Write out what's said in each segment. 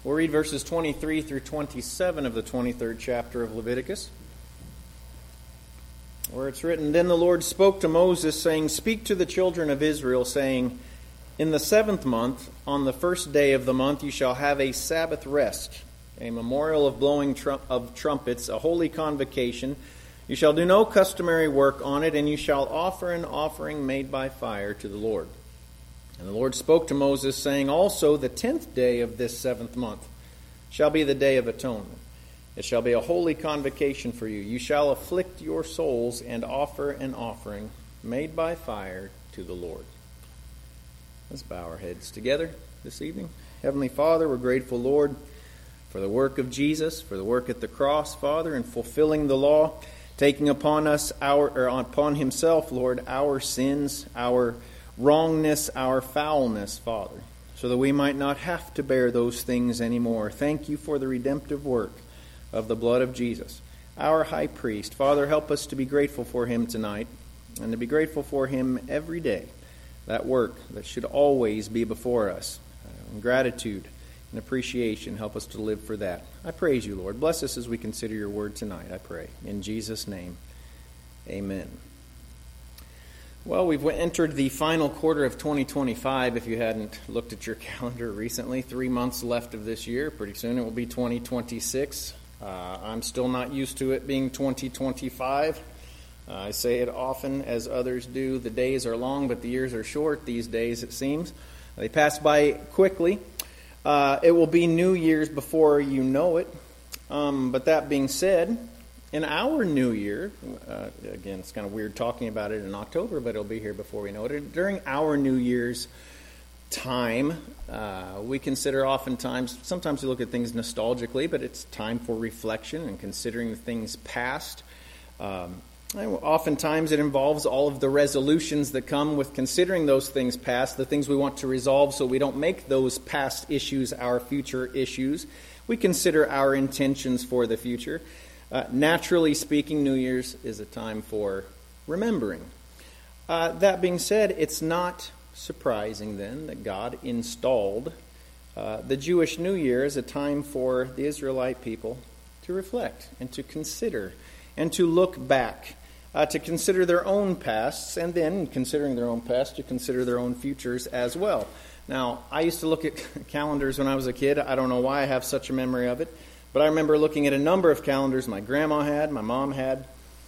We'll read verses 23 through 27 of the 23rd chapter of Leviticus, where it's written, "Then the Lord spoke to Moses, saying, Speak to the children of Israel, saying, In the 7th month, on the 1st day of the month, you shall have a Sabbath rest, a memorial of blowing of trumpets, a holy convocation. You shall do no customary work on it, and you shall offer an offering made by fire to the Lord. And the Lord spoke to Moses, saying, Also the 10th day of this 7th month shall be the day of atonement. It shall be a holy convocation for you. You shall afflict your souls and offer an offering made by fire to the Lord." Let's bow our heads together this evening. Heavenly Father, we're grateful, Lord, for the work of Jesus, for the work at the cross, Father, in fulfilling the law, taking upon himself, Lord, our sins, our wrongness, our foulness, Father, so that we might not have to bear those things anymore. Thank you for the redemptive work of the blood of Jesus, our high priest. Father, help us to be grateful for him tonight and to be grateful for him every day. That work that should always be before us. In gratitude and appreciation, help us to live for that. I praise you, Lord. Bless us as we consider your word tonight, I pray. In Jesus' name, amen. Well, we've entered the final quarter of 2025. If you hadn't looked at your calendar recently, 3 months left of this year. Pretty soon it will be 2026. I'm still not used to it being 2025. I say it often, as others do. The days are long, but the years are short these days, it seems. They pass by quickly. It will be New Year's before you know it. But that being said, in our New Year, again, it's kind of weird talking about it in October, but it'll be here before we know it. During our New Year's time, we consider sometimes we look at things nostalgically, but it's time for reflection and considering the things past. Oftentimes it involves all of the resolutions that come with considering those things past, the things we want to resolve so we don't make those past issues our future issues. We consider our intentions for the future. Naturally speaking, New Year's is a time for remembering. That being said, it's not surprising then that God installed the Jewish New Year as a time for the Israelite people to reflect and to consider and to look back, to consider their own pasts, and then, considering their own past, to consider their own futures as well. Now, I used to look at calendars when I was a kid. I don't know why I have such a memory of it, but I remember looking at a number of calendars my grandma had, my mom had.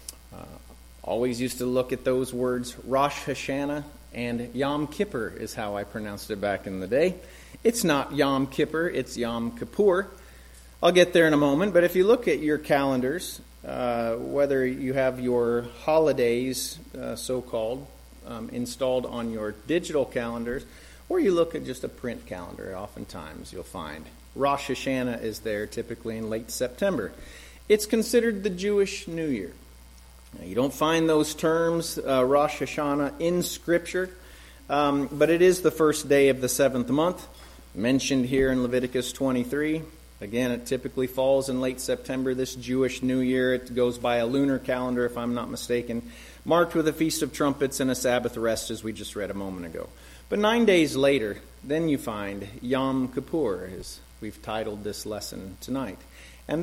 Always used to look at those words, Rosh Hashanah and Yom Kippur is how I pronounced it back in the day. It's not Yom Kippur, it's Yom Kippur. I'll get there in a moment, but if you look at your calendars, whether you have your holidays, so-called, installed on your digital calendars, or you look at just a print calendar, oftentimes you'll find Rosh Hashanah is there typically in late September. It's considered the Jewish New Year. Now, you don't find those terms, Rosh Hashanah, in Scripture, but it is the first day of the 7th month, mentioned here in Leviticus 23. Again, it typically falls in late September, this Jewish New Year. It goes by a lunar calendar, if I'm not mistaken, marked with a Feast of Trumpets and a Sabbath rest, as we just read a moment ago. But 9 days later, then you find Yom Kippur, as we've titled this lesson tonight. And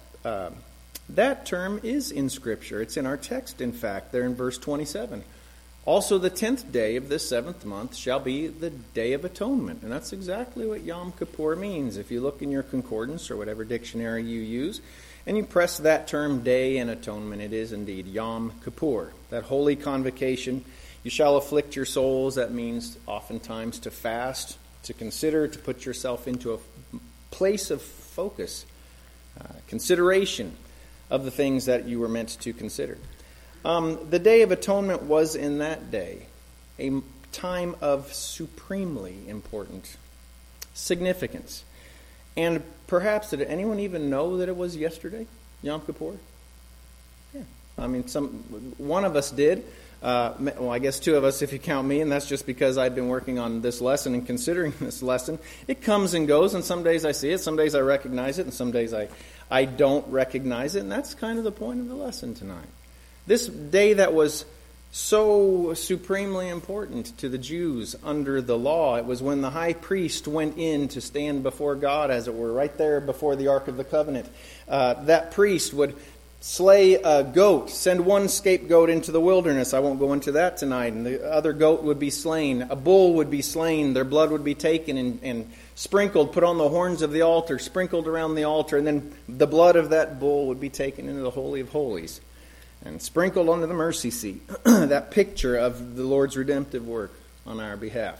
that term is in Scripture. It's in our text, in fact, there in verse 27. Also, the 10th day of this 7th month shall be the Day of Atonement. And that's exactly what Yom Kippur means. If you look in your concordance or whatever dictionary you use, and you press that term, day and atonement, it is indeed Yom Kippur. That holy convocation, you shall afflict your souls. That means oftentimes to fast, to consider, to put yourself into a place of focus, consideration of the things that you were meant to consider. The Day of Atonement was in that day a time of supremely important significance. And perhaps, did anyone even know that it was yesterday, Yom Kippur? Yeah. I mean, one of us did. Well, I guess two of us if you count me, and that's just because I've been working on this lesson and considering this lesson. It comes and goes, and some days I see it, some days I recognize it, and some days I don't recognize it, and that's kind of the point of the lesson tonight. This day that was so supremely important to the Jews under the law. It was when the high priest went in to stand before God, as it were, right there before the Ark of the Covenant. That priest would slay a goat, send one scapegoat into the wilderness. I won't go into that tonight. And the other goat would be slain. A bull would be slain. Their blood would be taken and sprinkled, put on the horns of the altar, sprinkled around the altar, and then the blood of that bull would be taken into the Holy of Holies and sprinkled onto the mercy seat. That picture of the Lord's redemptive work on our behalf.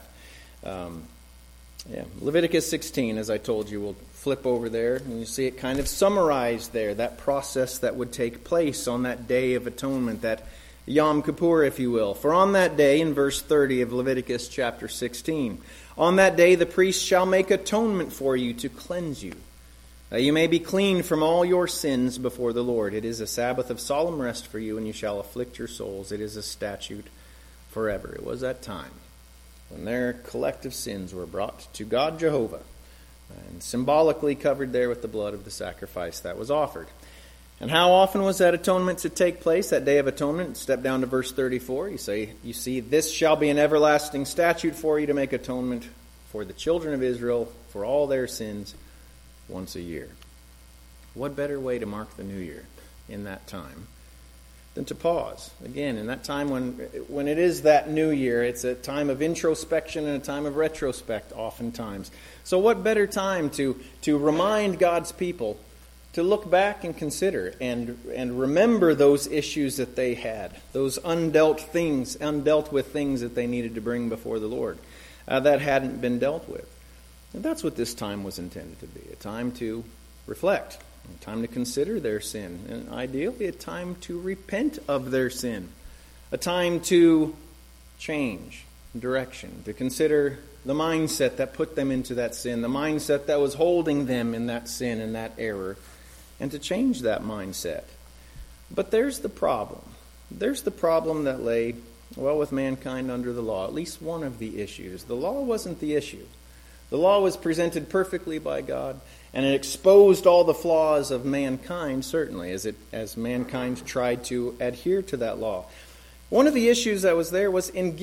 Leviticus 16, as I told you, we'll flip over there, and you see it kind of summarized there, that process that would take place on that Day of Atonement, that Yom Kippur, if you will. For on that day, in verse 30 of Leviticus chapter 16, on that day the priest shall make atonement for you to cleanse you, that you may be clean from all your sins before the Lord. It is a Sabbath of solemn rest for you, and you shall afflict your souls. It is a statute forever. It was that time when their collective sins were brought to God Jehovah and symbolically covered there with the blood of the sacrifice that was offered. And how often was that atonement to take place, that Day of Atonement? Step down to verse 34. You see, this shall be an everlasting statute for you to make atonement for the children of Israel for all their sins once a year. What better way to mark the new year in that time than to pause? Again, in that time when it is that new year, it's a time of introspection and a time of retrospect oftentimes. So what better time to remind God's people to look back and consider and remember those issues that they had, those undealt with things that they needed to bring before the Lord that hadn't been dealt with. And that's what this time was intended to be, a time to reflect, a time to consider their sin, and ideally a time to repent of their sin, a time to change direction, to consider the mindset that put them into that sin, the mindset that was holding them in that sin and that error, and to change that mindset. But there's the problem. There's the problem that lay, with mankind under the law, at least one of the issues. The law wasn't the issue. The law was presented perfectly by God, and it exposed all the flaws of mankind, certainly, as mankind tried to adhere to that law. One of the issues that was there was in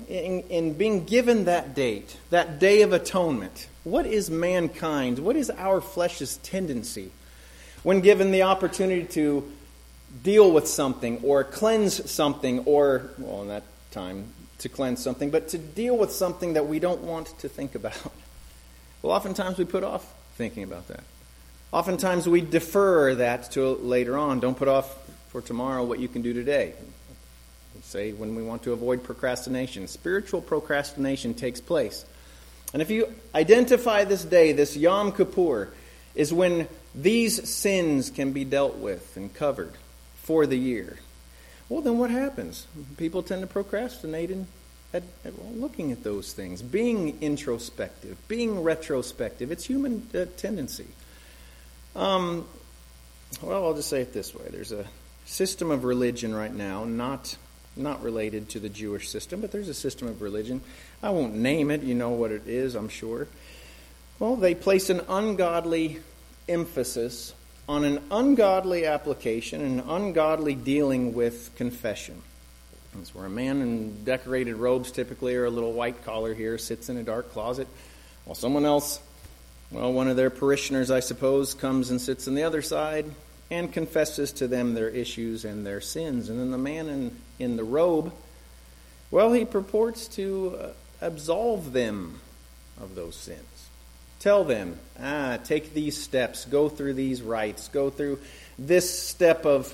being given that date, that Day of Atonement. What is mankind? What is our flesh's tendency when given the opportunity to deal with something or cleanse something, or, in that time, to cleanse something, but to deal with something that we don't want to think about? Well, oftentimes we put off thinking about that. Oftentimes we defer that to later on. Don't put off for tomorrow what you can do today. Say when we want to avoid procrastination. Spiritual procrastination takes place. And if you identify this day, this Yom Kippur, is when these sins can be dealt with and covered for the year. Well, then what happens? People tend to procrastinate at looking at those things, being introspective, being retrospective. It's human tendency. I'll just say it this way. There's a system of religion right now, not related to the Jewish system, but there's a system of religion. I won't name it. You know what it is, I'm sure. Well, they place an ungodly emphasis on an ungodly application, an ungodly dealing with confession. That's where a man in decorated robes, typically, or a little white collar here, sits in a dark closet, while someone else, one of their parishioners, I suppose, comes and sits on the other side and confesses to them their issues and their sins. And then the man in the robe, he purports to absolve them of those sins. Tell them, take these steps, go through these rites, go through this step of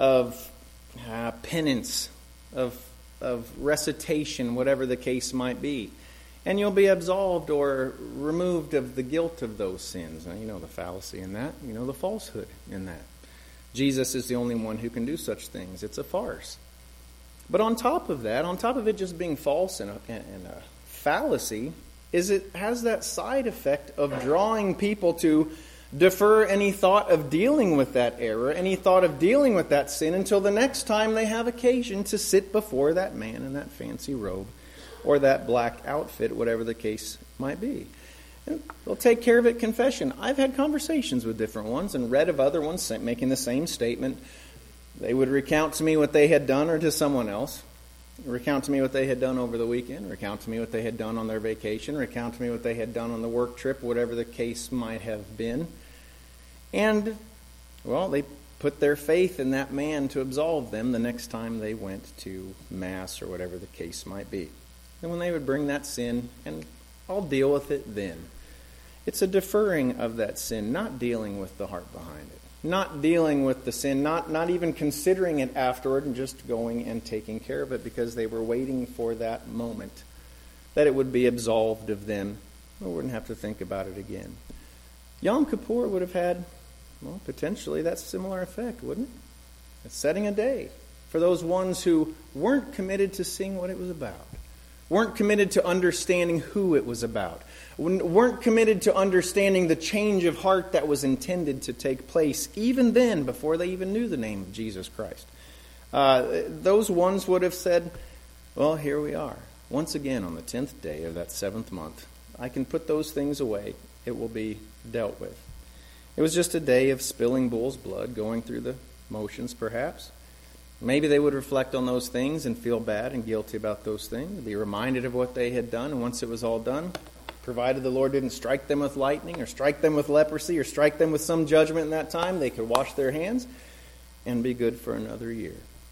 penance, of recitation, whatever the case might be. And you'll be absolved or removed of the guilt of those sins. Now, you know the fallacy in that. You know the falsehood in that. Jesus is the only one who can do such things. It's a farce. But on top of that, on top of it just being false and a fallacy, is it has that side effect of drawing people to defer any thought of dealing with that error, any thought of dealing with that sin, until the next time they have occasion to sit before that man in that fancy robe or that black outfit, whatever the case might be. They'll take care of it, confession. I've had conversations with different ones and read of other ones making the same statement. They would recount to me what they had done or to someone else. recount to me what they had done over the weekend, recount to me what they had done on their vacation, recount to me what they had done on the work trip, whatever the case might have been. And, well, they put their faith in that man to absolve them the next time they went to Mass or whatever the case might be. And when they would bring that sin, and I'll deal with it then. It's a deferring of that sin, not dealing with the heart behind it. Not dealing with the sin, not even considering it afterward, and just going and taking care of it because they were waiting for that moment that it would be absolved of them. They wouldn't have to think about it again. Yom Kippur would have had, well, potentially that similar effect, wouldn't it? It's setting a day for those ones who weren't committed to seeing what it was about, weren't committed to understanding who it was about, weren't committed to understanding the change of heart that was intended to take place, even then, before they even knew the name of Jesus Christ. Those ones would have said, well, here we are, once again on the 10th day of that 7th month. I can put those things away. It will be dealt with. It was just a day of spilling bull's blood, going through the motions, perhaps. Maybe they would reflect on those things and feel bad and guilty about those things, be reminded of what they had done, and once it was all done, provided the Lord didn't strike them with lightning or strike them with leprosy or strike them with some judgment in that time, they could wash their hands and be good for another year.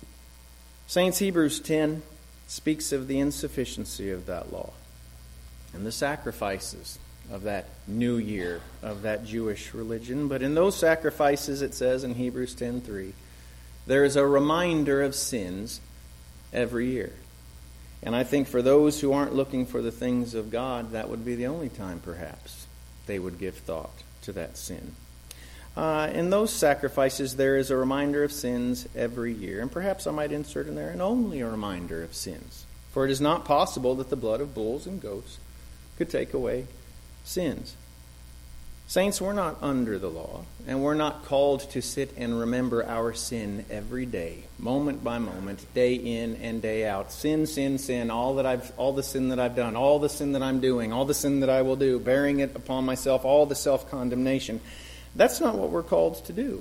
Saints, Hebrews 10 speaks of the insufficiency of that law and the sacrifices of that new year of that Jewish religion. But in those sacrifices, it says in Hebrews 10:3, there is a reminder of sins every year. And I think for those who aren't looking for the things of God, that would be the only time, perhaps, they would give thought to that sin. In those sacrifices, there is a reminder of sins every year. And perhaps I might insert in there an only a reminder of sins. For it is not possible that the blood of bulls and goats could take away sins. Saints, we're not under the law, and we're not called to sit and remember our sin every day, moment by moment, day in and day out. Sin, sin, sin, all the sin that I've done, all the sin that I'm doing, all the sin that I will do, bearing it upon myself, all the self-condemnation. That's not what we're called to do.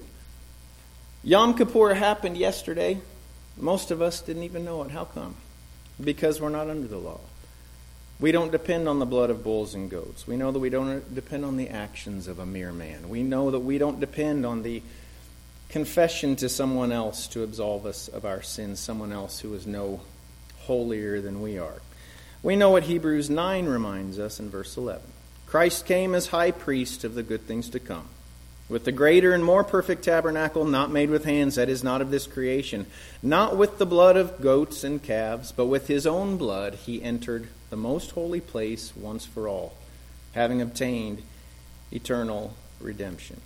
Yom Kippur happened yesterday. Most of us didn't even know it. How come? Because we're not under the law. We don't depend on the blood of bulls and goats. We know that we don't depend on the actions of a mere man. We know that we don't depend on the confession to someone else to absolve us of our sins, someone else who is no holier than we are. We know what Hebrews 9 reminds us in verse 11. Christ came as high priest of the good things to come, with the greater and more perfect tabernacle, not made with hands, that is not of this creation, not with the blood of goats and calves, but with his own blood he entered the most holy place once for all, having obtained eternal redemption.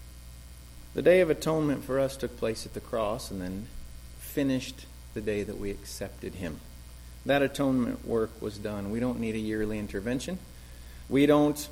The Day of Atonement for us took place at the cross and then finished the day that we accepted him. That atonement work was done. We don't need a yearly intervention. We don't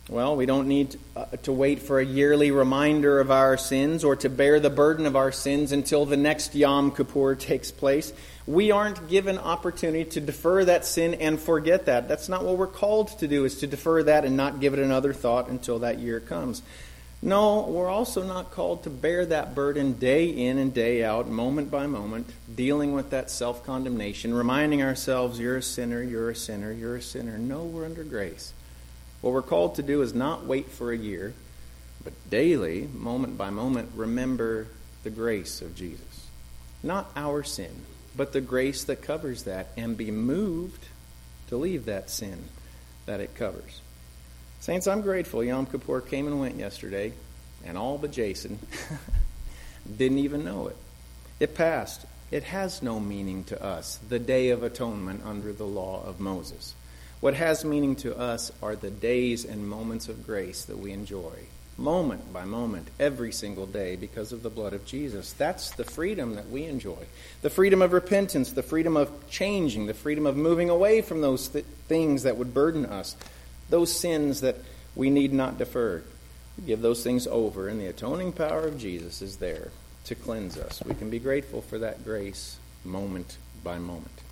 need to wait for a yearly reminder of our sins or to bear the burden of our sins until the next Yom Kippur takes place. We aren't given opportunity to defer that sin and forget that. That's not what we're called to do, is to defer that and not give it another thought until that year comes. No, we're also not called to bear that burden day in and day out, moment by moment, dealing with that self-condemnation, reminding ourselves, you're a sinner, you're a sinner, you're a sinner. No, we're under grace. What we're called to do is not wait for a year, but daily, moment by moment, remember the grace of Jesus. Not our sin, but the grace that covers that, and be moved to leave that sin that it covers. Saints, I'm grateful Yom Kippur came and went yesterday, and all but Jason didn't even know it. It passed. It has no meaning to us, the Day of Atonement under the law of Moses. What has meaning to us are the days and moments of grace that we enjoy, moment by moment, every single day, because of the blood of Jesus. That's the freedom that we enjoy. The freedom of repentance, the freedom of changing, the freedom of moving away from those things that would burden us, those sins that we need not defer. We give those things over, and the atoning power of Jesus is there to cleanse us. We can be grateful for that grace moment by moment.